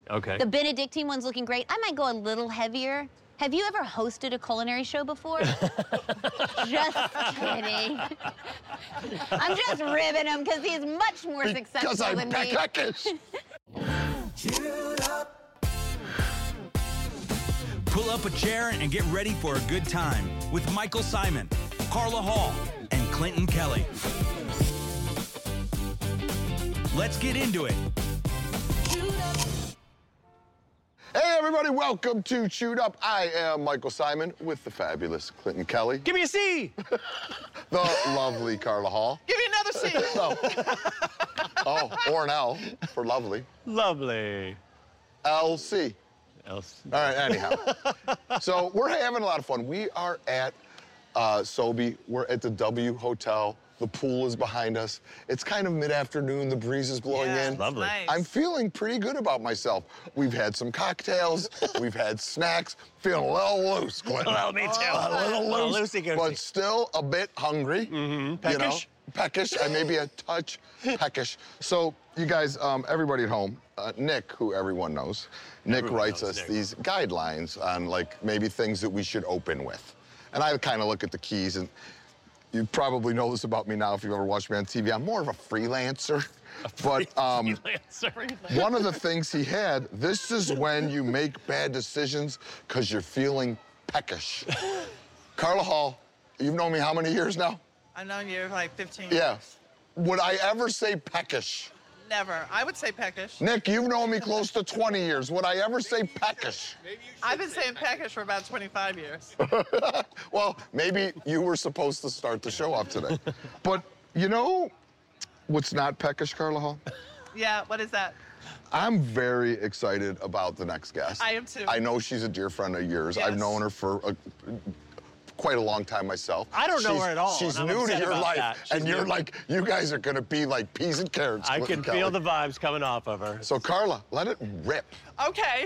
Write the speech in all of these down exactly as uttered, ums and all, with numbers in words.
Okay. The Benedictine one's looking great. I might go a little heavier. Have you ever hosted a culinary show before? Just kidding. I'm just ribbing him because he's much more successful Because I'm than me. peckish. Pull up a chair and get ready for a good time with Michael Simon, Carla Hall, and Clinton Kelly. Let's get into it. Hey, everybody, welcome to Chewed Up. I am Michael Simon with the fabulous Clinton Kelly. Give me a C. The lovely Carla Hall. Give me another C. Oh. Oh, or an L for lovely. Lovely. L C. Else. All right, anyhow. So we're having a lot of fun. We are at uh, Sobe. We're at the W Hotel. The pool is behind us. It's kind of mid-afternoon. The breeze is blowing Yeah, in. Lovely. Nice. I'm feeling pretty good about myself. We've had some cocktails. We've had snacks. Feeling a little loose, Clinton. Well, me too. A little Oh, loose, loosey-goosey. but still a bit hungry. Mm-hmm. Peckish? You know? Peckish, and maybe a touch peckish. So, you guys, um, everybody at home, uh, Nick, who everyone knows, Nick Everyone writes knows us Nick. these guidelines on, like, maybe things that we should open with. And I kind of look at the keys, and you probably know this about me now if you've ever watched me on T V. I'm more of a freelancer. But um, Freelancer. one of the things he had, this is when you make bad decisions because you're feeling peckish. Carla Hall, you've known me how many years now? I've known you for like fifteen Yeah. years. Would I ever say peckish? Never. I would say peckish. Nick, you've known me close to twenty years. Would I ever say peckish? I've been saying peckish for about twenty-five years. Well, maybe you were supposed to start the show off today. But you know what's not peckish, Carla Hall? Yeah, what is that? I'm very excited about the next guest. I am too. I know she's a dear friend of yours. I've Yes. known her for a, quite a long time myself. I don't know She's- her at all, She's and I'm new to upset your about life, that. She's and you're new. like, you guys are gonna be like peas and carrots. I Clinton can feel Kelly. the vibes coming off of her. So Carla, let it rip. Okay.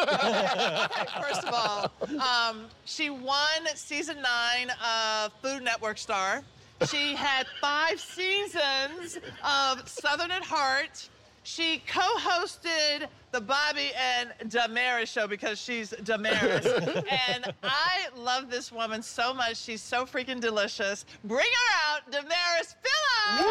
Okay, first of all, um, she won season nine of Food Network Star. She had five seasons of Southern at Heart. She co-hosted the Bobby and Damaris show because she's Damaris. And I love this woman so much. She's so freaking delicious. Bring her out, Damaris Phillips!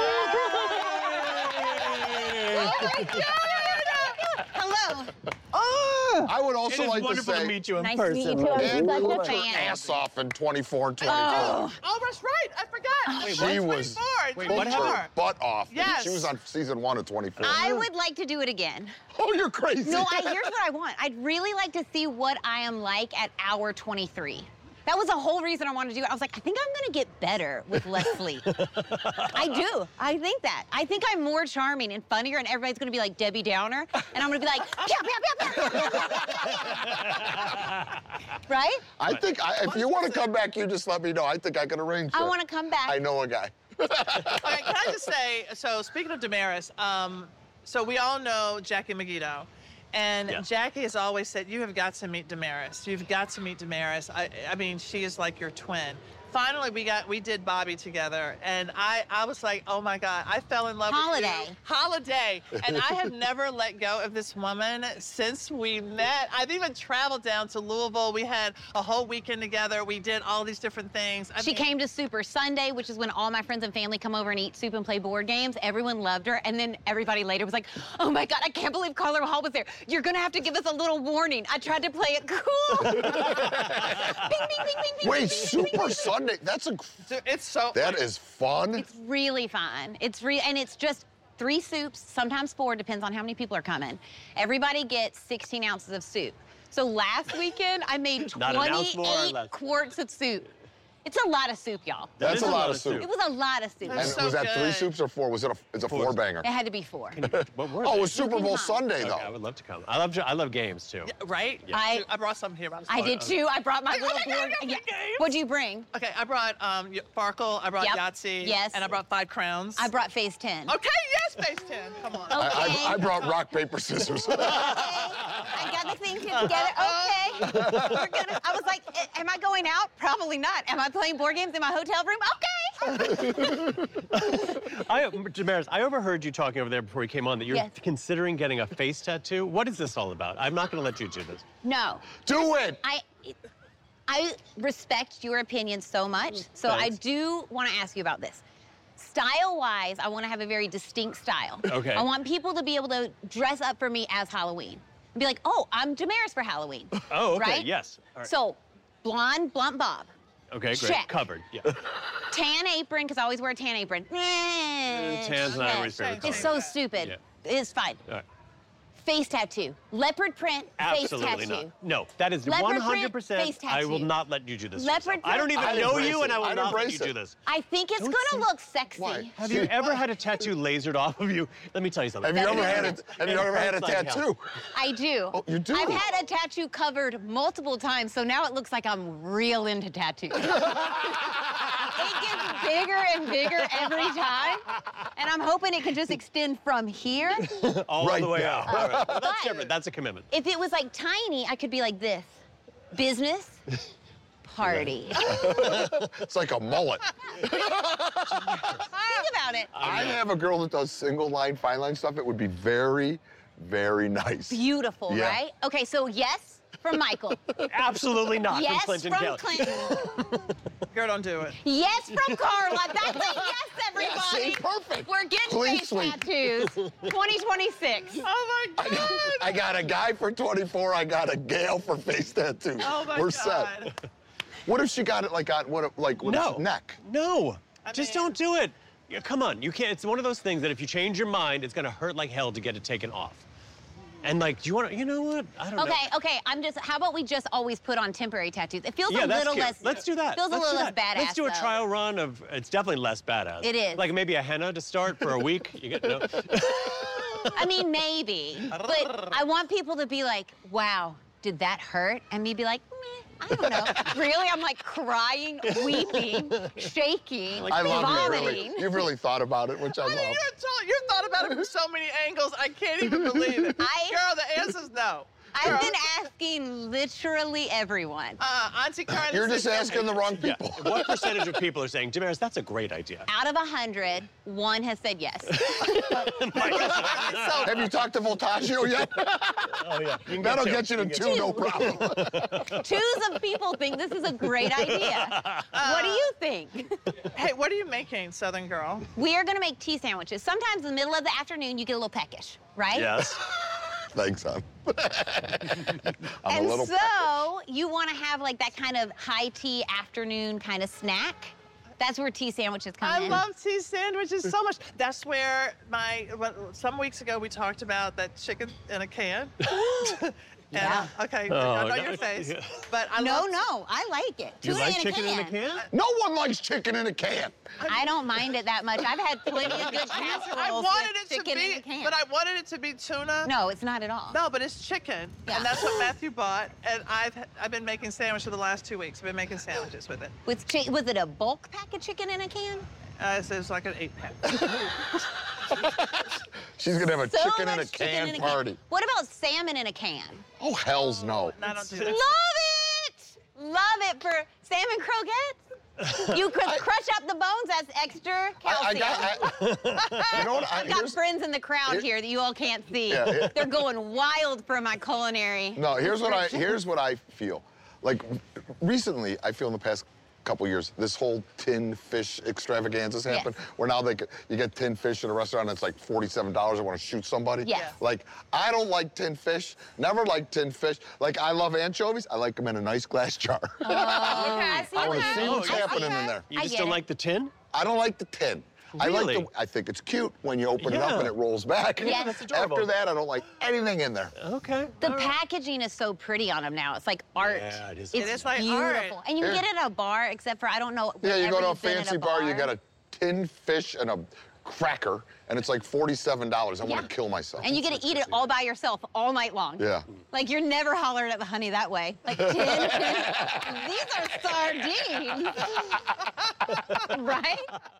Oh my God! Hello. Oh! I would It also is like to wonderful say, to meet you in Nice person. to meet you too. and I'm cooked such a her fan. ass off in twenty-four and twenty-four. Oh. Oh, that's right. I forgot. Wait, She what? was twenty-four, Wait, cooked what her twenty-four. butt off. Yes. She was on season one of twenty-four. I would like to do it again. Oh, you're crazy. No, I, here's what I want. I'd really like to see what I am like at hour twenty-three. That was the whole reason I wanted to do it. I was like, I think I'm gonna get better with less sleep. I do. I think that. I think I'm more charming and funnier, and everybody's gonna be like Debbie Downer, and I'm gonna be like, pew, pew, pew, pew, pew, pew. Right? I think I, if you want to come back, you just let me know. I think I can arrange I it. want to come back. I know a guy. All right, can I just say, so speaking of Damaris, um, so we all know Jackie Megiddo. And Yeah. Jackie has always said, you have got to meet Damaris. You've got to meet Damaris. I, I mean, she is like your twin. Finally, we got we did Bobby together, and I, I was like, oh my God, I fell in love Holiday. with you. Holiday. And I have never let go of this woman since we met. I've even traveled down to Louisville. We had a whole weekend together. We did all these different things. I She mean, came to Super Sunday, which is when all my friends and family come over and eat soup and play board games. Everyone loved her, and then everybody later was like, oh my God, I can't believe Carla Hall was there. You're gonna have to give us a little warning. I tried to play it cool. Bing, bing, bing, bing, bing, Wait, bing, bing, Super bing. Sunday? That's a. Dude, it's so That is fun. It's really fun. It's re and it's just three soups, sometimes four, depends on how many people are coming. Everybody gets sixteen ounces of soup. So last weekend, I made Not an ounce more or twenty-eight less. quarts of soup. It's a lot of soup, y'all. That's is a lot of soup. It was a lot of soup. And That's so was that three good. soups or four? Was it a? It's a Four. four banger. It had to be four. What were Oh, they? it was Super Bowl Looking hot. Sunday Okay, though. I would love to come. I love I love games too. Right? I- I brought some here. But I did too. I brought my Oh little my God, board. you Yeah. have games? What'd you bring? Okay, I brought um, y- Farkle, I brought Yep. Yahtzee, Yes. and I brought Five Crowns. I brought Phase ten. Okay, yes, Phase ten. Come on. I, Okay. I, I brought rock paper scissors. I got the things together. Okay. We're gonna. I was like, "A- am I going out? Probably not. Am I playing board games in my hotel room? Okay. I, Damaris, I overheard you talking over there before we came on that you're Yes. considering getting a face tattoo. What is this all about? I'm not going to let you do this. No. Do it! I I respect your opinion so much, so I Thanks. do want to ask you about this. Style-wise, I want to have a very distinct style. Okay. I want people to be able to dress up for me as Halloween. And be like, oh, I'm Damaris for Halloween. Oh, okay, right? yes. All right. So, blonde, blunt bob. Okay, great. check. Covered, yeah. Tan apron, because I always wear a tan apron. Eh, Tan's not yeah. everybody's favorite color. It's so stupid. Yeah. It's fine. All right. Face tattoo. Leopard print, Absolutely face not. tattoo. No, that is Leopard print, one hundred percent. face I will tattoo. not let you do this. Leopard yourself. I don't print, even I'd know embrace you, and it. I will I'd not let embrace you do it. this. I think it's Don't gonna see- look sexy. Why? Have you ever had a tattoo lasered off of you? Let me tell you something. Have you ever had a, have you It ever had a hurts like hell. tattoo? I do. Oh, you do? I've had a tattoo covered multiple times, so now it looks like I'm real into tattoos. It gets bigger and bigger every time, and I'm hoping it can just extend from here. All Right the way now. out. All right. Well, that's But- different. That's a commitment. If it was like tiny, I could be like this. Business, party. It's like a mullet. Think about it. I have a girl that does single line, fine line stuff. It would be very, very nice. Beautiful, Yeah. right? Okay, so yes from Michael. Absolutely not Yes from Clinton from Kelly. Clinton. Girl, don't do it. Yes from Carla. That's a yes, everybody. see, perfect. We're getting Clean face sweep. tattoos. twenty twenty-six. Oh my I God. got, I got a guy for twenty-four. I got a gal for face tattoos. Oh my We're God. set. What if she got it like on what? Like with No. his neck? No. I Just mean- don't do it. Yeah, come on. You can't. It's one of those things that if you change your mind, it's going to hurt like hell to get it taken off. And like, do you want to, you know what? I don't know. Okay, okay. I'm just. How about we just always put on temporary tattoos? It feels Yeah, a that's little cute. less. Let's do that. Feels Let's a do little less that. badass. Let's do a though. trial run of. It's definitely less badass. It is. Like maybe a henna to start for a week. You get no. I mean, maybe. But I want people to be like, "Wow, did that hurt?" And me be like, "Meh, I don't know." Really, I'm like crying, weeping, shaking, I love you. vomiting. Really. You've really thought about it, which I I mean, love. you're, told, you've thought about it from so many angles. I can't even believe it. I- Girl, the answer's no. I've Girl, been asking literally everyone. Uh, Auntie Carla You're said just asking the wrong Yeah. people. What percentage of people are saying, Damaris, that's a great idea? Out of a hundred, one has said yes. So, Have you talked to Voltaggio yet? Oh yeah. You can That'll two. get you to can two, no problem. Twos of people think this is a great idea. What do you think? hey, what are you making, Southern Girl? We are gonna make tea sandwiches. Sometimes in the middle of the afternoon, you get a little peckish, right? Yes. Thanks, son. I'm And a little. so you want to have like that kind of high tea afternoon kind of snack. That's where tea sandwiches come I in. love tea sandwiches so much. That's where my, what, some weeks ago we talked about that chicken in a can. and, Yeah. uh, okay, Oh, I know no. your face. Yeah. But I No, love no, I like it. Do you Tuna like in a chicken can. in a can? No one likes chicken in a can. I don't mind it that much. I've had plenty of good I casseroles wanted with it to chicken be, in a can. but I wanted it to be tuna. No, it's not at all. No, but it's chicken, Yeah. and that's what Matthew bought. And I've I've been making sandwiches for the last two weeks. I've been making sandwiches with it. With chi- was it a bulk pack of chicken in a can? Uh, so it's like an eight pack. She's gonna have a So chicken in a much chicken can in a party. Can. What about salmon in a can? Oh, hell's no. And I don't do Love that. it! Love it for salmon croquettes. You could crush up the bones. That's extra I, I calcium. got. I, you know what? I, I've got here's- friends in the crowd here- here that you all can't see. Yeah, yeah. They're going wild for my culinary. No, here's what I here's what I feel. Like recently, I feel in the past couple years, this whole tin fish extravaganza's happened. Yes. Where now they c- you get tin fish in a restaurant, and it's like forty-seven dollars. I want to shoot somebody. Yes. Like I don't like tin fish. Never liked tin fish. Like I love anchovies. I like them in a nice glass jar. Oh, okay, I see I want to that. see what's I see happening in that. there. You I just get don't it. like the tin? I don't like the tin. I like Really? the. I think it's cute when you open it up Yeah. and it rolls back. Yeah, that's adorable. After that, I don't like anything in there. Okay. The all right. packaging is so pretty on them now. It's like art. Yeah, it is. It's It is like beautiful. art. And you can Yeah. get it at a bar, except for I don't know. Yeah, you go to a whenever you've been at fancy bar, you get a tin fish and a cracker, and it's like forty-seven dollars. I want Yeah. to kill myself. And you get to eat it all by yourself all night long. Yeah. Like you're never hollering at the honey that way. Like tin, tin. These are sardines. Right?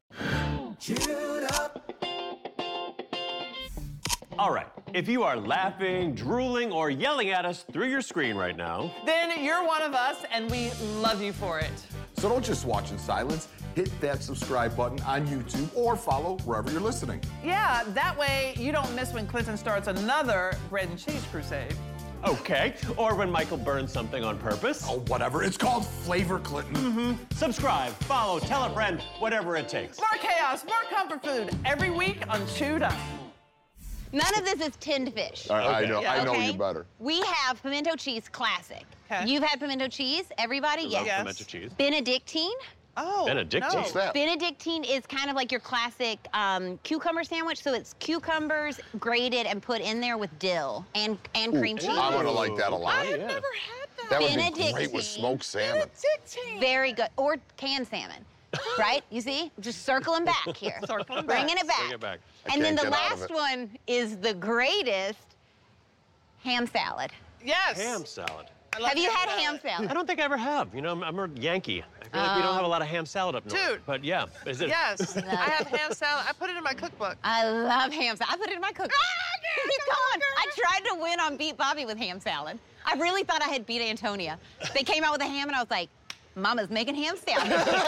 All right. If you are laughing, drooling, or yelling at us through your screen right now, Then you're one of us, and we love you for it. So don't just watch in silence. hit that subscribe button on YouTube or follow wherever you're listening. Yeah, that way you don't miss when Clinton starts another bread and cheese crusade. Okay. Or when Michael burns something on purpose. Oh, whatever. It's called Flavor Clinton. Mm-hmm. Subscribe, follow, tell a friend, whatever it takes. More chaos, more comfort food, every week on Chewed Up. None of this is tinned fish. All right, Okay. I know, Yeah. I know okay? you better. We have pimento cheese classic. Okay. You've had pimento cheese, everybody? Love Yes. Yes. pimento cheese. Benedictine. Oh, Benedictine. no. What's that? Benedictine is kind of like your classic um, cucumber sandwich. So it's cucumbers grated and put in there with dill and, and cream cheese. I'm gonna like that a lot. I have yeah. never had that. That would be Benedictine. great with smoked salmon. Benedictine. Very good. Or canned salmon, right? You see? Just circling back here. Circling back. Bringing it back. Bring it back. I And then can't the get out of last it. one is the greatest ham salad. Yes. Ham salad. I love Have you had salad. ham salad? I don't think I ever have. You know, I'm, I'm a Yankee. I feel like we don't have a lot of ham salad up north. Dude. But yeah, is it? Yes, I have ham salad. I put it in my cookbook. I love ham salad. I put it in my cookbook. Come on. I tried to win on Beat Bobby with ham salad. I really thought I had beat Antonia. They came out with a ham, and I was like, Mama's making ham salad.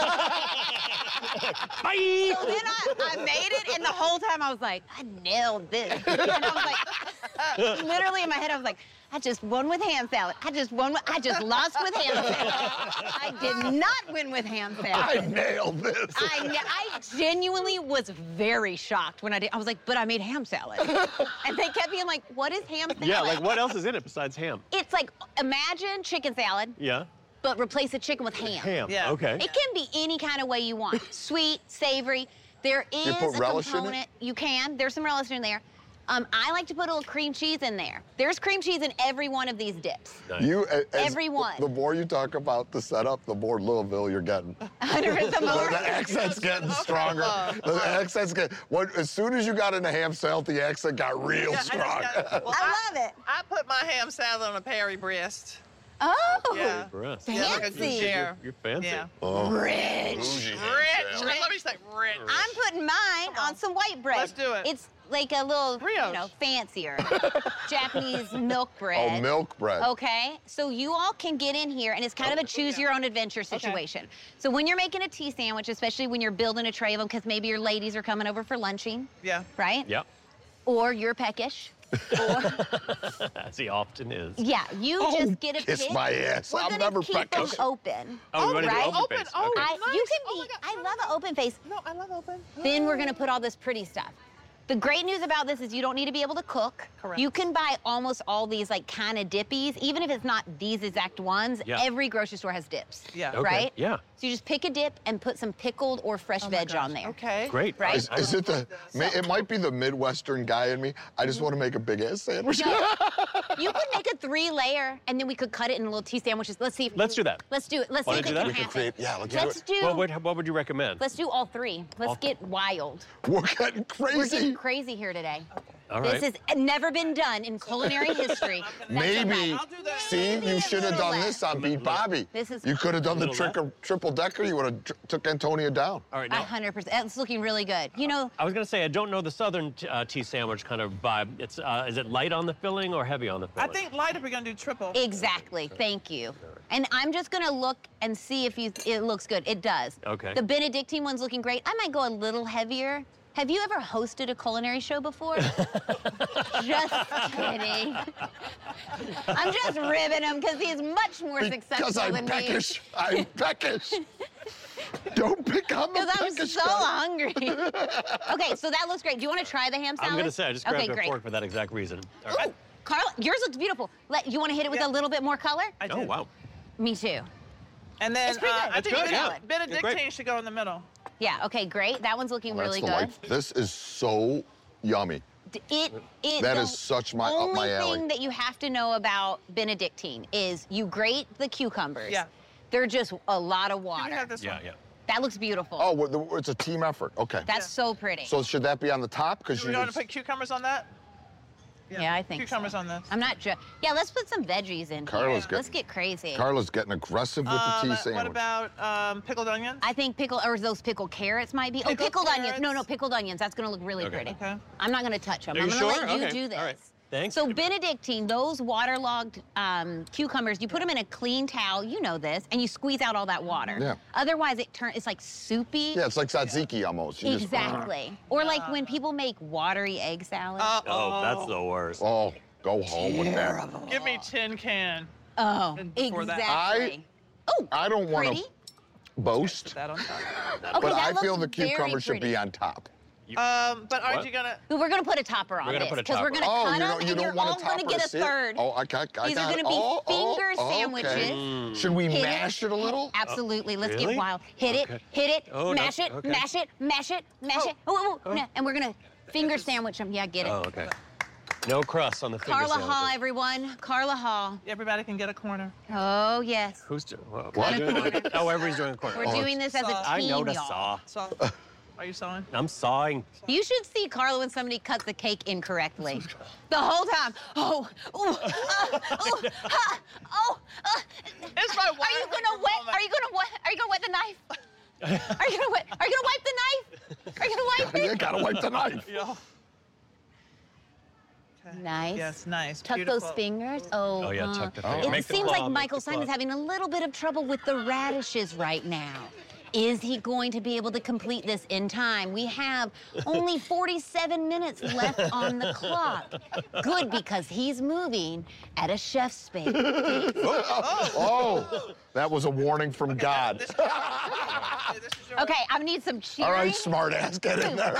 Bye. So then I, I made it, and the whole time I was like, I nailed this. And I was like, literally in my head, I was like, I just won with ham salad. I just won. With, I just lost with ham salad. I did not win with ham salad. I nailed this. I, ne- I genuinely was very shocked when I did. I was like, but I made ham salad. And they kept being like, what is ham salad? Yeah, like what else is in it besides ham? It's like, imagine chicken salad, Yeah. but replace the chicken with ham. Ham. Yeah. Okay. It can be any kind of way you want. Sweet, savory. There is put a relish in it? component. You can. There's some relish in there. Um, I like to put a little cream cheese in there. There's cream cheese in every one of these dips. Nice. You, a- as, Everyone. The more you talk about the setup, the more Louisville you're getting. one hundred percent The, more. the accent's getting Okay, stronger. love, The love. accent's get. What? As soon as you got into ham salad, the accent got real Yeah, I just strong. got- well, I love it. I put my ham salad on a Perry breast. Oh, Yeah. Breast. Yeah, like a Fancy. goose share. You're fancy. Yeah. Oh, rich. bougie ham Rich. salad. Let me say rich. I'm putting mine Come on. on some white bread. Let's do it. It's like a little, Brioche. you know, fancier Japanese milk bread. Oh, milk bread. Okay, so you all can get in here, and it's kind of a choose your own adventure situation. So when you're making a tea sandwich, especially when you're building a tray of them, because maybe your ladies are coming over for lunching, Yeah. right? Yep. Or you're peckish. Or, As he often is. yeah, you Oh, just get a kiss pick. my ass. We're I'm gonna never keep peckish. them open. Oh, you want to right? do open, Open, face? oh, Okay. I, nice. you can Oh be. my God. I No, love no, an open face. No, I love open. Then we're gonna put all this pretty stuff. The great news about this is you don't need to be able to cook. Correct. You can buy almost all these like kind of dippies, even if it's not these exact ones. Yeah. Every grocery store has dips. Yeah. Okay, Right? yeah. So you just pick a dip and put some pickled or fresh Oh my veg gosh. on there. Okay. Great. Right? Is, is it the? ma- It might be the Midwestern guy in me. I just want to make a big ass sandwich. No. You could make a three layer and then we could cut it in little tea sandwiches. Let's see if Let's do that. Let's do it. Let's Wanna see if do it that? can We could happen. create- yeah, let's do let's it. do What would, what would you recommend? let's do all three. Let's All- get wild. We're getting We're crazy. getting crazy here today. All right. This has never been done in culinary history. That's Maybe. okay. I'll do that. See, you should have done this on Beat Bobby. This is- You could have done the Little trick triple decker. You would have tr- took Antonia down. All right, A now. hundred percent. It's looking really good. You know, I was gonna say I don't know the southern t- uh, tea sandwich kind of vibe. It's uh, is it light on the filling or heavy on the I filling? think light if we're gonna do triple. exactly. Thank you. And I'm just gonna look and see if you, it looks good. It does. Okay. The Benedictine one's looking great. I might go a little heavier. Have you ever hosted a culinary show before? Just kidding. I'm just ribbing him because he's much more Because successful I'm than me. peckish. I'm peckish. Don't pick on the Because I'm peckish so guy. hungry. Okay, so that looks great. Do you want to try the ham salad? I'm gonna say I just grabbed okay, a great. fork for that exact reason. All Ooh, right. Carla, yours looks beautiful. Let, you want to hit it with Yeah. a little bit more color? I Oh did. wow. Me too. And then It's pretty uh, good. I It's think good, yeah. Ben- It's Benedictine great. should go in the middle. Yeah, okay, great. That one's looking That's really the good. life. This is so yummy. D- It, it, That the is such my- up only my alley. thing that you have to know about Benedictine is you grate the cucumbers. Yeah. They're just a lot of You water. can have this Yeah, one. yeah. That looks beautiful. Oh, well, the- it's a team effort. Okay. That's so pretty. So should that be on the top? Because Do you we want to just- put cucumbers on that? Yeah, I think Cucumbers so. on this. I'm not sure. Yeah, let's put some veggies in Carla's here. get- Let's get crazy. Carla's getting aggressive with the Um, tea what sandwich. about um, pickled onions? I think pickle, or those pickled carrots might be. oh, Pickled pickled onions. No, carrots. no, pickled onions. That's gonna look really Okay. pretty. Okay. I'm not gonna touch them. Are I'm you gonna sure? let you Okay, do this. all right. Thanks. So Benedictine, those waterlogged um, cucumbers, you put them in a clean towel, you know this, and you squeeze out all that water. Yeah. Otherwise, it turns, it's like soupy. Yeah, it's like tzatziki almost. You just- Exactly. Or like when people make watery egg salad. Uh, Oh, that's the worst. oh, go home with that. Give me tin can. oh, and before that- exactly. Oh, I don't want pretty. to boast, That on top. Okay, but that I feel the looks very cucumber should pretty. be on top. Um, but aren't What? you gonna? We're gonna put a topper on We're gonna this put a because we're topper. gonna Oh, cut you them don't, you and you're don't want all a gonna topper get to a sit? third. Oh, I got, I These got are it. gonna be Oh, oh, finger oh, okay. sandwiches. Should we Hit mash it a little? Absolutely. Let's Really? get wild. Hit it, Okay. hit it, Oh, no. mash it, Okay. mash it, mash it, mash it. Oh, oh, oh. And we're gonna finger sandwich them. Yeah, get it. Oh, okay. No crust on the finger Carla sandwiches. Hall, everyone. Carla Hall. Everybody can get a corner. Oh, yes. Who's doing what? What? Oh, everybody's doing a corner. We're Oh, doing this as a team, I know to y'all. saw. So, are you sewing? I'm sawing. You should see Carla when somebody cuts the cake incorrectly. The whole time. Oh, oh, uh, oh, ha, oh. Uh. It's my Are you wire gonna hanger wet? moment. Are you gonna wet? Are you gonna wet the knife? Are you gonna wet? Are you gonna wipe the knife? Are you gonna wipe You it? gotta wipe the knife. Yeah. Okay. Nice. Yes, nice. Tuck Beautiful. those fingers. Oh, Oh, yeah, uh, tuck the Oh. finger. It Make the seems claw, like make Michael the claw. Simon's having a little bit of trouble with the radishes right now. Is he going to be able to complete this in time? We have only forty-seven minutes left on the clock. Good, because he's moving at a chef's pace. Oh, that was a warning from God. This is yours. Okay, this is yours. Okay, I need some cheering. All right, smart ass, get in there.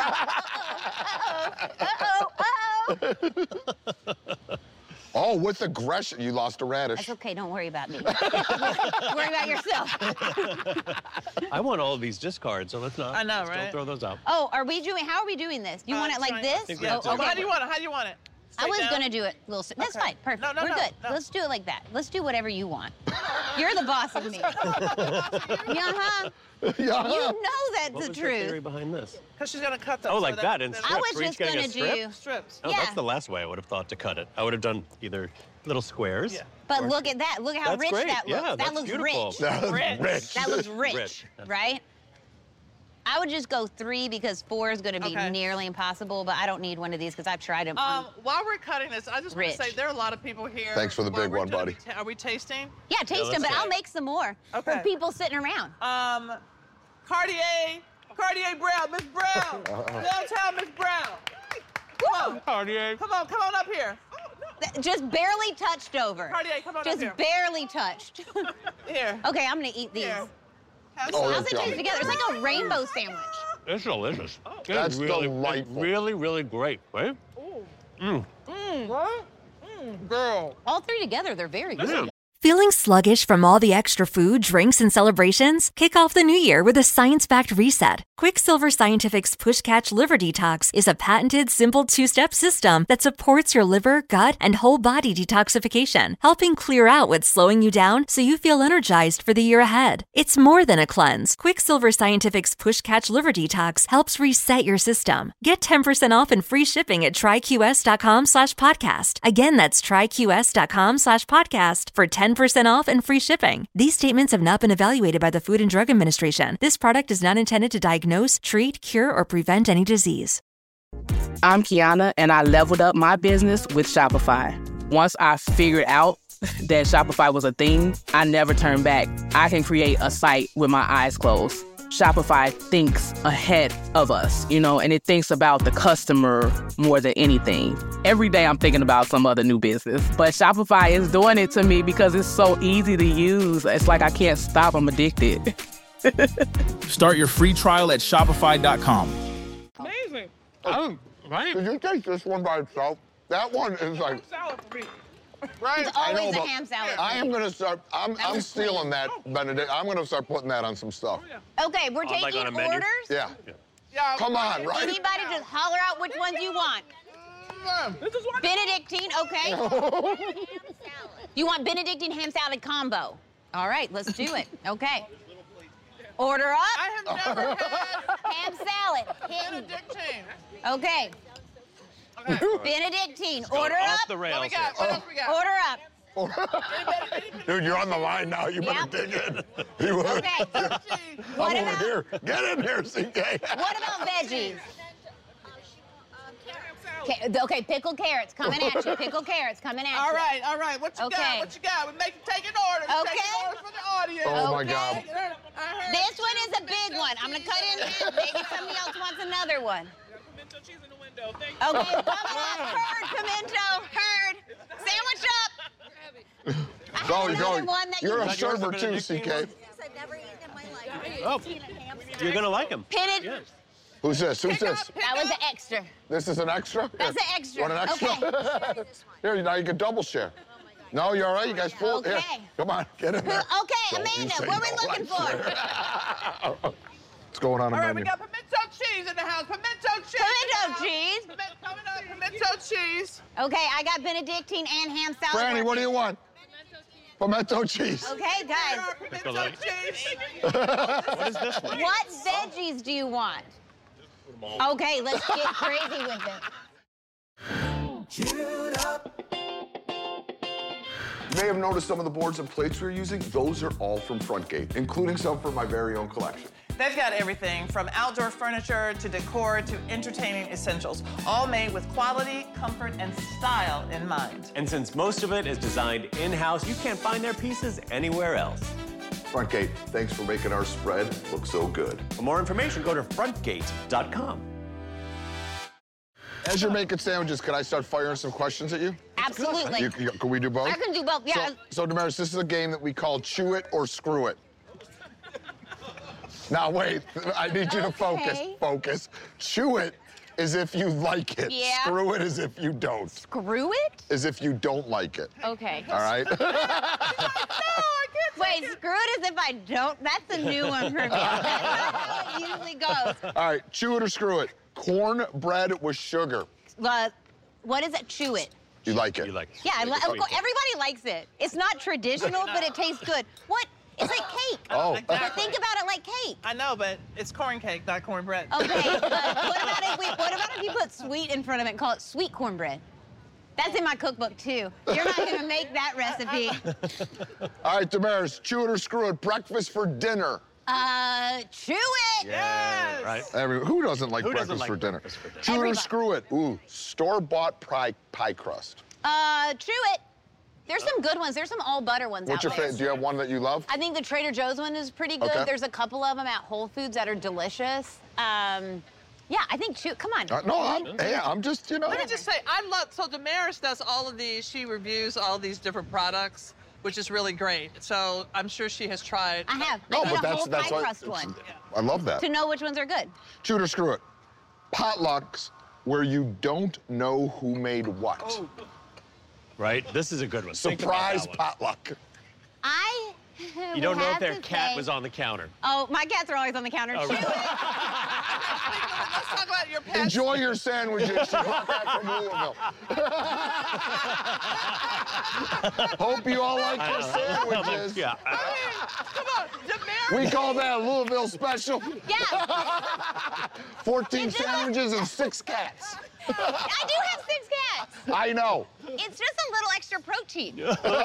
Uh-oh, uh-oh. Oh, with aggression, you lost a radish. That's okay, don't worry about me. Worry about yourself. I want all of these discards, so let's not. I know, let's right? Don't throw those out. Oh, are we doing, how are we doing this? You Uh, want it like trying- this? I think we Oh, have to- Well, okay. how do you want it? How do you want it? I Straight was down? gonna do it a little, s- that's Okay. fine, perfect. No, no, We're no, good. no. Let's do it like that. Let's do whatever you want. You're the boss of me. Uh-huh. Yeah. You know that's What the was the theory truth. behind this? Because she's gonna cut them. Oh, so like that in that- strips. I was We're each just getting a gonna strip? do, Strips. Oh, Yeah. that's the last way I would have thought to cut it. I would have done either little squares. Yeah. but look at that. Look how That's rich great. that looks. Yeah, that that's looks beautiful. rich. That was Rich. rich. That looks rich, Rich. right? I would just go three because four is gonna be Okay. nearly impossible, but I don't need one of these because I've tried them. Um, while we're cutting this, I just want Rich. to say there are a lot of people here. Thanks for the while big we're one, doing- buddy. Are we tasting? yeah, taste let's them, but try I'll it. make some more Okay. for people sitting around. Um, Cartier, Cartier Brown, Miss Brown, downtown Miss Brown. Come on, Cartier. come on, come on up here. Th- Just barely touched over. Cartier, come on up Just here. barely touched. Here. okay, I'm gonna eat these. Here. Have Oh, some. How's that's it taste yummy. together? It's like a rainbow sandwich. It's delicious. It's That's really, delightful. Really, really great, right? What? Mm, girl. All three together, they're very good. Yeah. Feeling sluggish from all the extra food, drinks, and celebrations? Kick off the new year with a science-backed reset. Quicksilver Scientific's Push Catch Liver Detox is a patented, simple two-step system that supports your liver, gut, and whole body detoxification, helping clear out what's slowing you down so you feel energized for the year ahead. It's more than a cleanse. Quicksilver Scientific's Push Catch Liver Detox helps reset your system. Get ten percent off and free shipping at tryqs.com slash podcast. Again, that's tryqs.com slash podcast for ten percent off and free shipping. These statements have not been evaluated by the Food and Drug Administration. This product is not intended to diagnose, treat, cure, or prevent any disease. I'm Kiana, and I leveled up my business with Shopify. Once I figured out that Shopify was a thing, I never turned back. I can create a site with my eyes closed. Shopify thinks ahead of us, you know, and it thinks about the customer more than anything. Every day I'm thinking about some other new business, but Shopify is doing it to me because it's so easy to use. It's like I can't stop. I'm addicted. Start your free trial at shopify dot com. Amazing. Oh, right. Did you taste this one by itself? That one is like, Salad for me. right? It's I know, always a but ham salad. I am gonna start, I'm, That I'm was stealing clean. that, Benedict. I'm gonna start putting that on some stuff. Okay, we're Oh, like taking on a menu? orders. Yeah. Yeah. Come on, right? Anybody just holler out which ones you want. This is what. Benedictine, okay. You want Benedictine ham salad combo. All right, let's do it. Okay. Order up. I have never had Ham salad. Hitting. Benedictine. Okay. Benedictine, order Off up. the rails What we here. got? What else we got? Order up. Dude, you're on the line now. You better Yep. dig in. You would. Okay. Benedictine. What I'm over about here. Get in here, C K. what about veggies? Okay, okay, pickled carrots coming at you. Pickled carrots coming at All you. right, all right. What you Okay. got? What you got? We're making taking orders. Okay. Taking orders for the audience. Oh, my Okay. God. I heard This one is a big one. I'm gonna cut it in half. Maybe somebody else wants another one. Pimento cheese in the window. Thank you. Okay, coming up, Herd pimento, Herd. Sandwich up. I have Go, you another go. one that You're you a Is that yours, server the too, C K. Benedictine I've never eaten in my life. Oh, you're gonna like them. Pitted. Yes. Who's this? Who's Pick this? up, pick That was up. an extra. This is an extra? That's Here. an extra. Want an extra? Here, now you can double share. No, you're all right. You guys full? Here. Okay. Come on, get in there. Okay, Don't you Amanda, say what are we no, looking I for? swear. What's going on, All right, Amanda? we got pimento cheese in the house. Pimento cheese. Pimento cheese. Pimento, coming up, pimento cheese. Okay, I got Benedictine and ham salad. Franny, what do you working. want? Pimento cheese. Okay, guys. Pimento cheese. What is this one? What veggies do you want? Okay, let's get crazy with it. You may have noticed some of the boards and plates we're using. Those are all from Frontgate, including some from my very own collection. They've got everything from outdoor furniture to decor to entertaining essentials, all made with quality, comfort, and style in mind. And since most of it is designed in-house, you can't find their pieces anywhere else. Frontgate, thanks for making our spread look so good. For more information, go to frontgate dot com. As you're making sandwiches, can I start firing some questions at you? Absolutely. You, you, can we do both? I can do both, yeah. So, so, Damaris, this is a game that we call Chew It or Screw It. Now, wait, I need you to focus. Okay. Focus. Chew it is if you like it. Yeah. Screw it is if you don't. Screw it? Is if you don't like it. Okay. All right? Wait, screw it as if I don't? That's a new one for me. That's not how it usually goes. All right, chew it or screw it. Cornbread with sugar. But what is it? Chew it. You like it? You like it. Yeah, I You li- like it of course, sweet. everybody likes it. It's not traditional, but it tastes good. What? It's like cake. Oh. But think about it like cake. I know, but it's corn cake, not cornbread. Okay, but what about if we, what about if you put sweet in front of it and call it sweet cornbread? That's in my cookbook too. You're not gonna make that recipe. All right, Damaris, chew it or screw it. Breakfast for dinner. Uh, chew it. Yeah, right. Every, who doesn't like Who breakfast, doesn't like for, dinner? breakfast for dinner? Chew it or Everybody. screw it. Ooh, store-bought pie, pie crust. Uh, chew it. There's some good ones. There's some all butter ones What's out your there. favorite? Do you have one that you love? I think the Trader Joe's one is pretty good. Okay. There's a couple of them at Whole Foods that are delicious. Um, yeah, I think chew. Come on. Uh, no, I'm, hey, I'm just, you know. Let me just say, I love, so Damaris does all of these, she reviews all these different products, which is really great. So I'm sure she has tried. I have. No, I did but a that's whole that's pie why- crust one I love that. to know which ones are good. Chew it or screw it. Potlucks where you don't know who made what. Oh. Right? This is a good one. Think about Surprise that one. potluck. I. You don't know if their to cat say- was on the counter. Oh, my cats are always on the counter. Oh, Chew really? it. Let's talk about your pets. Enjoy your sandwiches. She brought that from Louisville. Hope you all like your sandwiches. Yeah. Come on, Damaris. We call that a Louisville special. Yeah, fourteen It's just- sandwiches and six cats. I do have six cats. I know. It's just a little extra protein.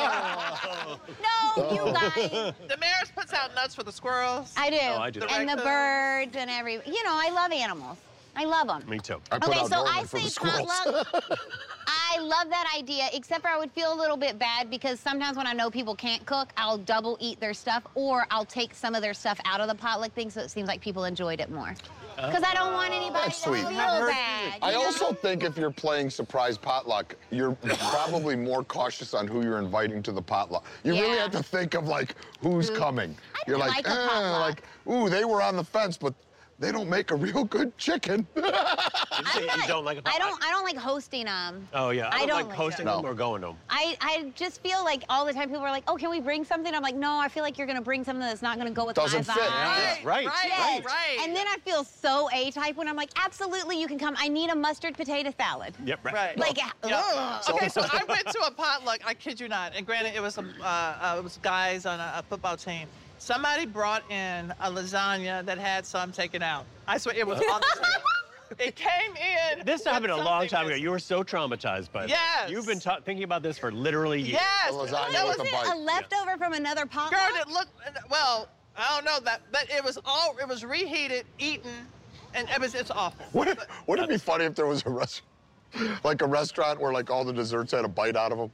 No, you guys. Damaris puts out nuts for the squirrels. I do. Oh, I do. The And the raccoons. birds and every. You know, I love animals. I love them. Me too. I put Okay, out so Norman I for the say squirrels. potluck. I love that idea, except for I would feel a little bit bad because sometimes when I know people can't cook, I'll double eat their stuff or I'll take some of their stuff out of the potluck thing so it seems like people enjoyed it more. Because I don't want anybody That's to sweet. feel I've bad. I you know? also think if you're playing surprise potluck, you're probably more cautious on who you're inviting to the potluck. You really Yeah. have to think of like who's coming. I You're like, like a eh, potluck. like, ooh, they were on the fence, but they don't make a real good chicken. Did you say I'm you not- don't like a I don't. I don't like hosting them. Oh, yeah. I I don't, don't like like hosting that. them or going to them. I, I just feel like all the time people are like, oh, can we bring something? I'm like, no, I feel like you're gonna bring something that's not gonna go with Doesn't my fit. vibe. Right, right, right, Yes. right. And then I feel so A-type when I'm like, absolutely, you can come. I need a mustard potato salad. Yep, right. Right. Like, Yeah. ugh. Okay, so I went to a potluck. I kid you not. And granted, it was some, uh, uh, it was guys on a, a football team. Somebody brought in a lasagna that had some taken out. I swear it was on the table. It came in. This with happened a long something time ago. that's- You were so traumatized by this. Yes. You've been ta- thinking about this for literally years. Yes. A lasagna That with was a Was bite. it a leftover from another potluck? Girl, it looked, well, I don't know that, but it was all, it was reheated, eaten, and it was, it's awful. Would it, would it be funny if there was a restaurant? Like a restaurant where like all the desserts had a bite out of them.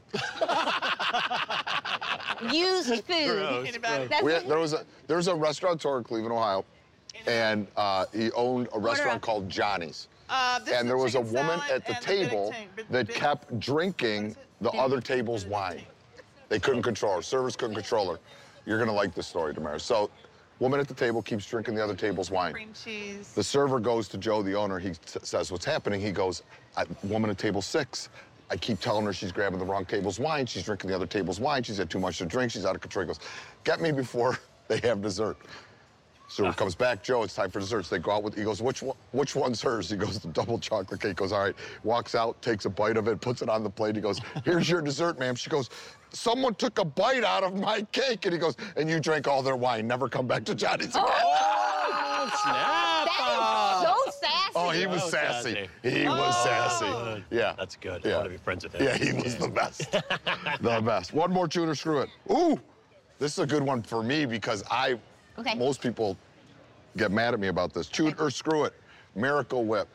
Used food. Gross, Anybody? That's We had, there was a there was a restaurateur in Cleveland, Ohio, and uh, he owned a restaurant up. called Johnny's. Uh, this And is there was a chicken woman salad at the and table big ting- that big- kept drinking the other table's wine. They couldn't control her. Servers couldn't control her. You're gonna like this story, Damaris. So, woman at the table keeps drinking the other table's wine. Cream cheese. The server goes to Joe, the owner. He s- says, "What's happening?" He goes, I, "Woman at table six. I keep telling her she's grabbing the wrong table's wine. She's drinking the other table's wine. She's had too much to drink. She's out of control." He goes, "Get me before they have dessert." Server comes back, "Joe, it's time for desserts." They go out with, he goes, which one, which one's hers? He goes, "The double chocolate cake." Goes, "All right." Walks out, takes a bite of it, puts it on the plate. He goes, "Here's your dessert, ma'am." She goes, "Someone took a bite out of my cake." And he goes, "And you drank all their wine. Never come back to Johnny's again." Oh, snap! That is so sassy. Oh, he was Oh, sassy. sassy. He was Oh. sassy. Yeah. That's good. I Yeah. want to be friends with him. Yeah, he was the best. The best. One more tune or screw it. Ooh, this is a good one for me because I, Okay. most people get mad at me about this. Chew it or screw it. Miracle Whip.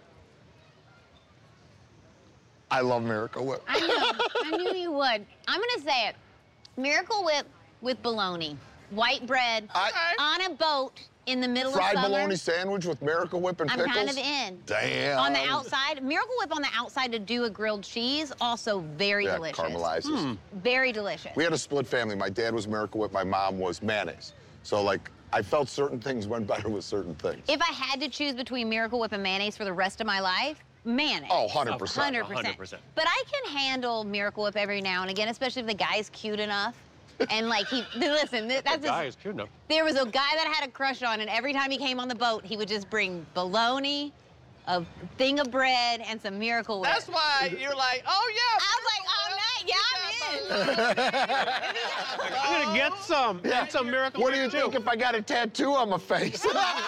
I love Miracle Whip. I knew, I knew you would. I'm gonna say it. Miracle Whip with bologna, white bread, I- on a boat in the middle Fried of summer. bologna sandwich with Miracle Whip and I'm pickles. kind of in. Damn. On the outside, Miracle Whip on the outside to do a grilled cheese, also very Yeah, delicious. caramelizes. Very delicious. We had a split family. My dad was Miracle Whip, my mom was mayonnaise. So, like, I felt certain things went better with certain things. If I had to choose between Miracle Whip and mayonnaise for the rest of my life, mayonnaise. Oh, one hundred percent. one hundred percent. one hundred percent. But I can handle Miracle Whip every now and again, especially if the guy's cute enough. And like he, listen, th- that's Guy just, is cute enough. there was a guy that I had a crush on, and every time he came on the boat, he would just bring bologna, a thing of bread, and some Miracle Whip. That's why you're like, oh yeah. I was like, all night, yeah, I'm in. I'm gonna get some. Get some Miracle What do you Whip, think too. if I got a tattoo on my face?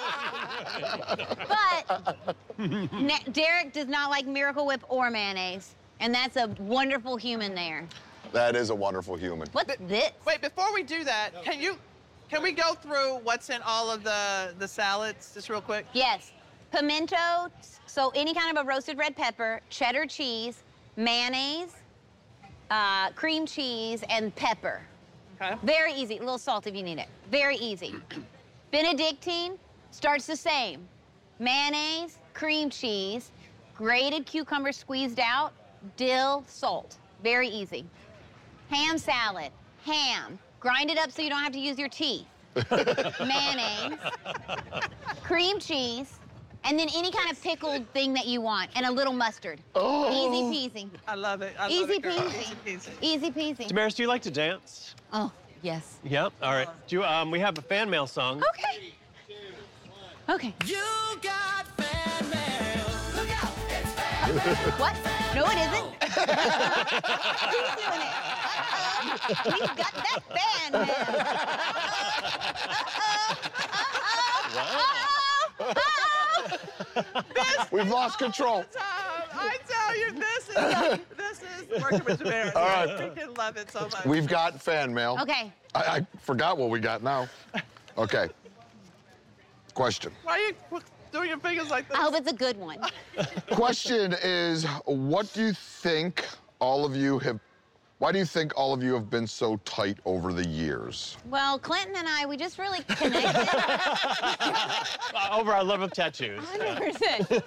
But Na- Derek does not like Miracle Whip or mayonnaise, and that's a wonderful human there. That is a wonderful human. What's this? Wait, before we do that, can you, can we go through what's in all of the the salads just real quick? Yes, pimento, so any kind of a roasted red pepper, cheddar cheese, mayonnaise, uh, cream cheese, and pepper. Okay. Very easy. A little salt if you need it. Very easy. Benedictine starts the same. Mayonnaise, cream cheese, grated cucumber squeezed out, dill, salt. Very easy. Ham salad, ham. Grind it up so you don't have to use your teeth. Mayonnaise, cream cheese, and then any kind of pickled thing that you want, and a little mustard. Oh. Easy peasy. I love it. I love Easy it, girl. peasy. Easy peasy. Easy peasy. Damaris, do you like to dance? Oh, yes. Yep. All right. Do you, um, we have a fan mail song. Okay. Okay. You got fan mail. Look out, it's fan What? No, it isn't. Who's doing it? Uh-oh. We've got that fan now. Uh-oh. Uh-oh. Uh-oh. We've lost control. Time. I tell you, this is this is working with Damaris. All right. I freaking love it so much. We've got fan mail. Okay. I, I forgot what we got now. Okay. Question. Why are you doing your fingers like this? I hope it's a good one. Question is, what do you think all of you have, why do you think all of you have been so tight over the years? Well, Clinton and I, we just really connected. Uh, over our love of tattoos. one hundred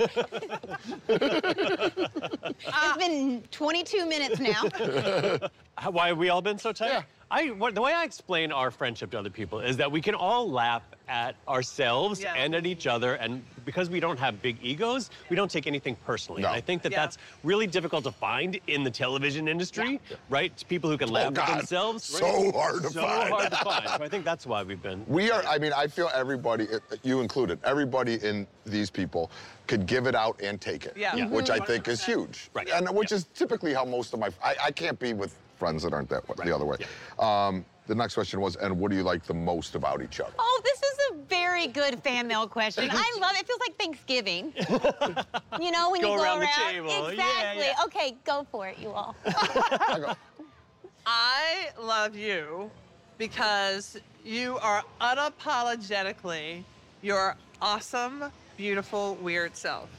percent. It's been twenty-two minutes now. How- Why have we all been so tight? Yeah. I, what, the way I explain our friendship to other people is that we can all laugh at ourselves Yeah. and at each other, and because we don't have big egos, we don't take anything personally. No. And I think that Yeah. that's really difficult to find in the television industry, right? People who can laugh Oh, God. at themselves. So right? hard to so find. hard to find. So I think that's why we've been. We are, I mean, I feel everybody, you included, everybody in these people could give it out and take it. Yeah. Yeah. Which I think is huge. Right. And which Yeah. is typically how most of my, I, I can't be with friends that aren't that way, the other way. Um, the next question was, and what do you like the most about each other? Oh, this is a very good fan mail question. I love it. It feels like Thanksgiving. You know, when Go you go around around. the table. Yeah, Exactly. yeah. Okay, go for it, you all. I go, I love you because you are unapologetically your awesome, beautiful, weird self.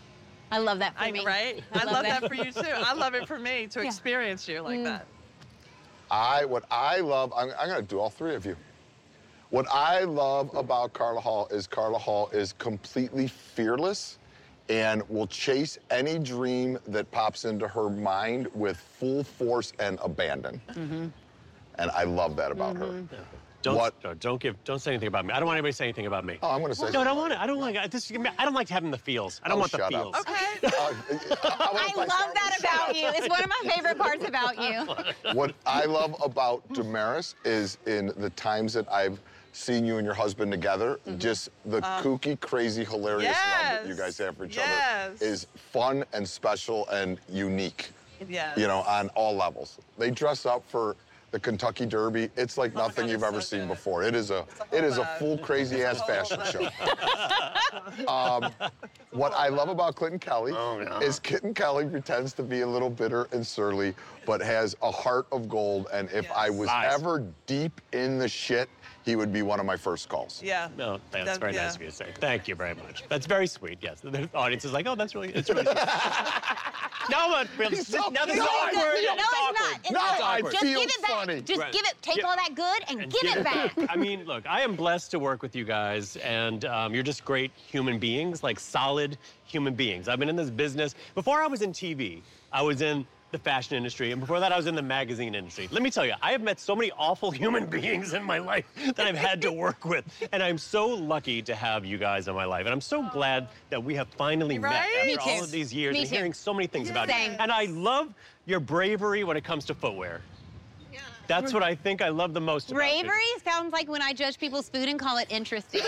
I love that for I, me. right? I love, that. for you too. I love it for me to Yeah. experience you like Mm. that. I, what I love, I'm, I'm gonna do all three of you. What I love about Carla Hall is Carla Hall is completely fearless and will chase any dream that pops into her mind with full force and abandon. Mm-hmm. And I love that about her. Don't, What? no, don't give, don't say anything about me. I don't want anybody to say anything about me. Oh, I'm gonna say No, I don't want it. I don't like it. This, I don't like having the feels. I don't Oh, want the shut up. feels. Okay. Uh, how about I if love start that with shut about up? you. It's one of my favorite parts about you. What I love about Damaris is in the times that I've seen you and your husband together, just the kooky, crazy, hilarious love that you yes, guys have for each yes. other is fun and special and unique, Yes. you know, on all levels. They dress up for the Kentucky Derby. It's like Oh my nothing God, you've it's ever so seen good. before. It is a, a it is a whole full vibe. crazy ass It's a fashion whole show. um, what I love about Clinton Kelly Oh, no. is Clinton Kelly pretends to be a little bitter and surly, but has a heart of gold. And if I Yes. was Lies. ever deep in the shit, he would be one of my first calls. Yeah. No, that's That- very yeah. nice of you to say. Thank you very much. That's very sweet. Yes, the audience is like, oh, that's really, it's really sweet. No, but really, He's so- now this he's is so awkward. good. No, It's it's awkward. not. It's No, not. I Just feel give it back. funny. Just Right. give it. Take Yeah. all that good and, And give it back. I mean, look, I am blessed to work with you guys, and um, you're just great human beings, like solid human beings. I've been in this business. Before I was in T V, I was in the fashion industry, and before that, I was in the magazine industry. Let me tell you, I have met so many awful human beings in my life that I've had to work with, and I'm so lucky to have you guys in my life, and I'm so glad that we have finally met Right? after Me all too. of these years Me and too. hearing so many things about Same. you. And I love your bravery when it comes to footwear. That's what I think I love the most about you. Bravery sounds like when I judge people's food and call it interesting.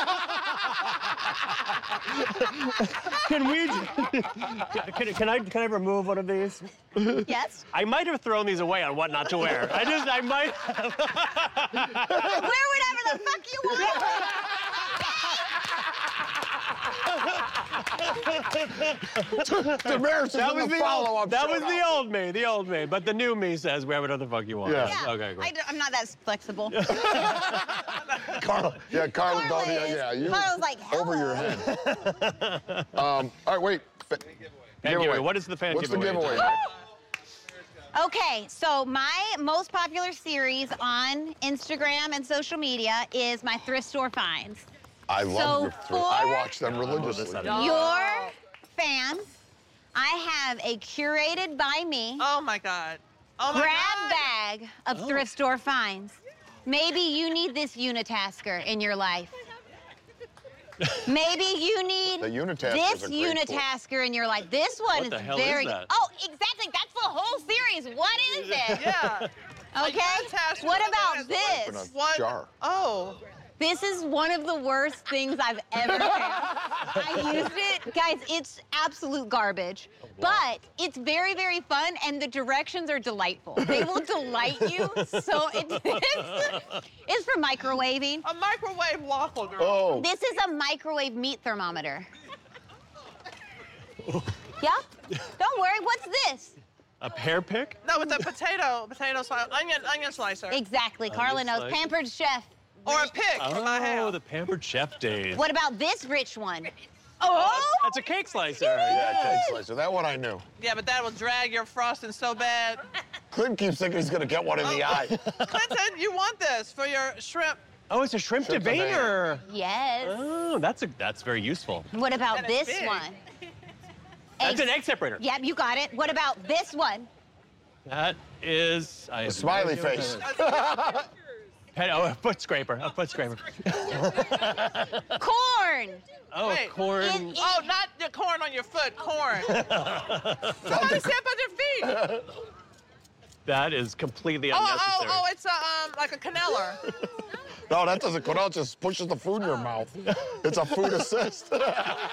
Can we? Can, can I? Can I remove one of these? Yes. I might have thrown these away on what not to wear. I just, I might. Wear whatever the fuck you want. Damaris is That in was the the follow-up. old. That Shut was up. the old me. The old me. But the new me says wear whatever the fuck you want. Yeah. Yeah. Okay. Cool. I, am not that flexible. Carla. Yeah, Carla, Carla don't, yeah, is. yeah, you. Carla's like, over your hello. head. um, all right, wait. Fa- Fan giveaway. What is the fan What's giveaway? the giveaway? Okay, so my most popular series on Instagram and social media is my thrift store finds. I love So your thrift. I for- watch them religiously. this Your fans, I have a curated by me Oh my God. Oh my grab God. bag of thrift store finds. Maybe you need this unitasker in your life. Maybe you need The unitasker this is a great tool. unitasker in your life. This one What is the hell is very that? Oh, exactly. That's the whole series. What is it? Yeah. Okay. unitasker What that about has Open this? a One. jar. Oh. This is one of the worst things I've ever found. I used it, guys, it's absolute garbage. But it's very, very fun, and the directions are delightful. They will delight you. So it, it's, it's for microwaving. A microwave waffle girl. Oh. This is a microwave meat thermometer. Yeah? Don't worry, what's this? A pear pick? No, with a potato, potato slicer, onion, onion slicer. Exactly, Carla knows. like- Pampered Chef. Or a pick for my hair. Oh, the pampered chef days. What about this rich one? Oh! That's a cake slicer. Yeah, cake slicer. That one I knew. Yeah, but that will drag your frosting so bad. Clinton keeps thinking he's gonna get one in the eye. Clinton, you want this for your shrimp. Oh, it's a shrimp, Shrimp debater. Yes. Oh, that's a that's very useful. What about And it's this big. one? That's an Eggs- egg separator. Yep, you got it. What about this one? That is I A have smiley no idea face. what that is. Pen- oh, a foot scraper. A foot scraper. Corn. Oh, Wait. corn. In- in- Oh, not the corn on your foot, corn. Somebody step on your feet. That is completely Oh, oh, unnecessary. oh, it's a, um, like a caneller. No, that doesn't go out. Just pushes the food in your mouth. It's a food assist. What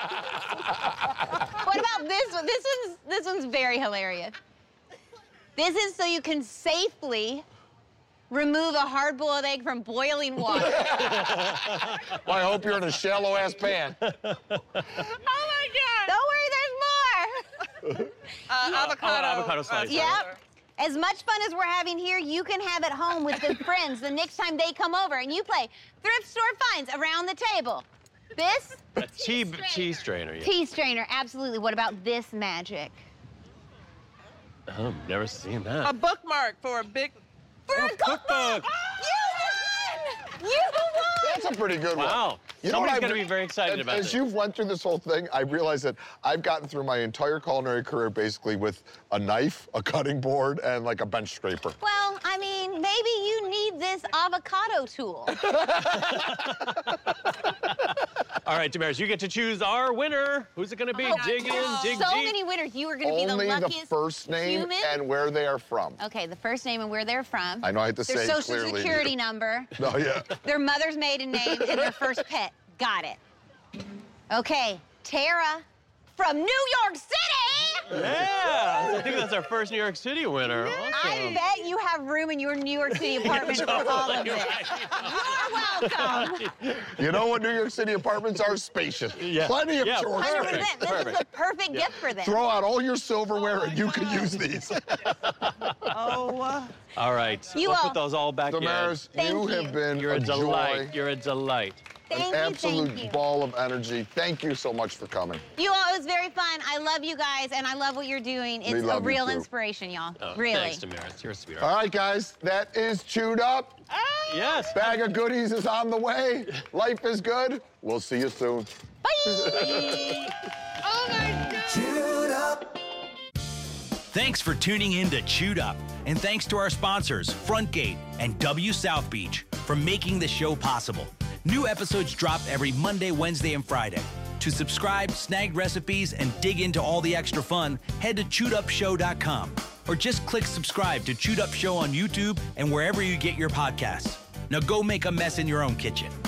about this one? This one's this one's very hilarious. This is so you can safely remove a hard-boiled egg from boiling water. Well, I hope you're in a shallow ass pan. Oh my God. Don't worry, there's more. Uh, avocado. oh, avocado slicer. Yep. As much fun as we're having here, you can have at home with the friends the next time they come over and you play thrift store finds around the table. This A tea, tea strainer. Yeah. tea strainer, absolutely. What about this magic? Oh, never seen that. A bookmark for a big. For a cookbook. cookbook! You won! You won! That's a pretty good one. Wow. You know Somebody's what going to I've- be very excited and about As this. you've went through this whole thing, I realized that I've gotten through my entire culinary career basically with a knife, a cutting board, and like a bench scraper. Well, I mean, maybe you need this avocado tool. All right, Damaris, you get to choose our winner. Who's it going to be? Oh, dig in, dig so deep. many winners. You are going to be the Only the luckiest first name human. and where they are from. Okay, the first name and where they're from. I know I have to their say it social clearly. security number, Oh, yeah. their mother's maiden name, and their first pet. Got it. Okay, Tara from New York City. Yeah, I think that's our first New York City winner. I Awesome. bet you have room in your New York City apartment for all of this. You're welcome. You know what New York City apartments are? Spacious. Yeah. Plenty of Yeah, chores. one hundred perfect. percent. This is the perfect gift for them. Throw out all your silverware and you can use these. Oh. Uh, All right, You let's all- put those all back Damaris, Thank you you. have been in. You're a, a delight. joy, You're a delight. Thank an you, absolute thank you. ball of energy. Thank you so much for coming. You all, it was very fun. I love you guys, and I love what you're doing. It's a love you real too. inspiration, y'all. Oh, really. Thanks, Damaris. You're a sweetheart. All right, guys, that is Chewed Up. Yes. Bag of goodies is on the way. Life is good. We'll see you soon. Bye. oh my God. Thanks for tuning in to Chewed Up. And thanks to our sponsors, Frontgate and W South Beach, for making the show possible. New episodes drop every Monday, Wednesday, and Friday. To subscribe, snag recipes, and dig into all the extra fun, head to chewed up show dot com. Or just click subscribe to Chewed Up Show on YouTube and wherever you get your podcasts. Now go make a mess in your own kitchen.